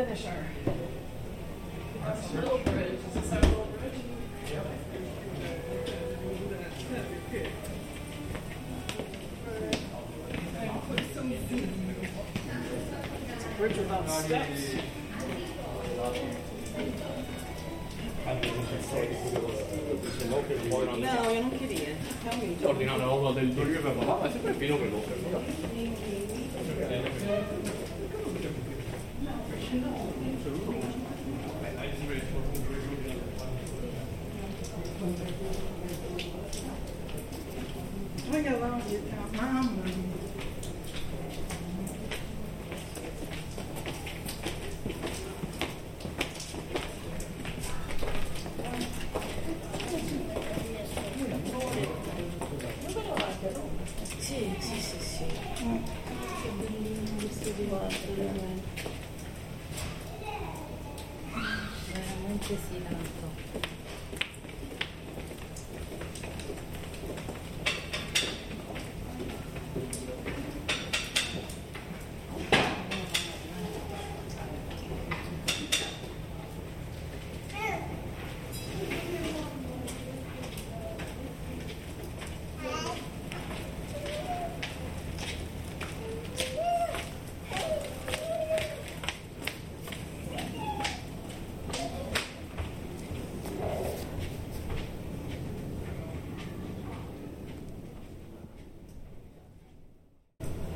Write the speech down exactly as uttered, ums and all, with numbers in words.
finisher. That's a little bridge. Is this our little bridge? And put some bridge without steps. No, io non queria. Ordinare l'uovo del Giulio per papà, ma è sempre pieno per l'opera. Voglio la mamma. Sì, sì, sì, sì. Mm. Che bellino questo di guardo, veramente. Veramente sì, tanto.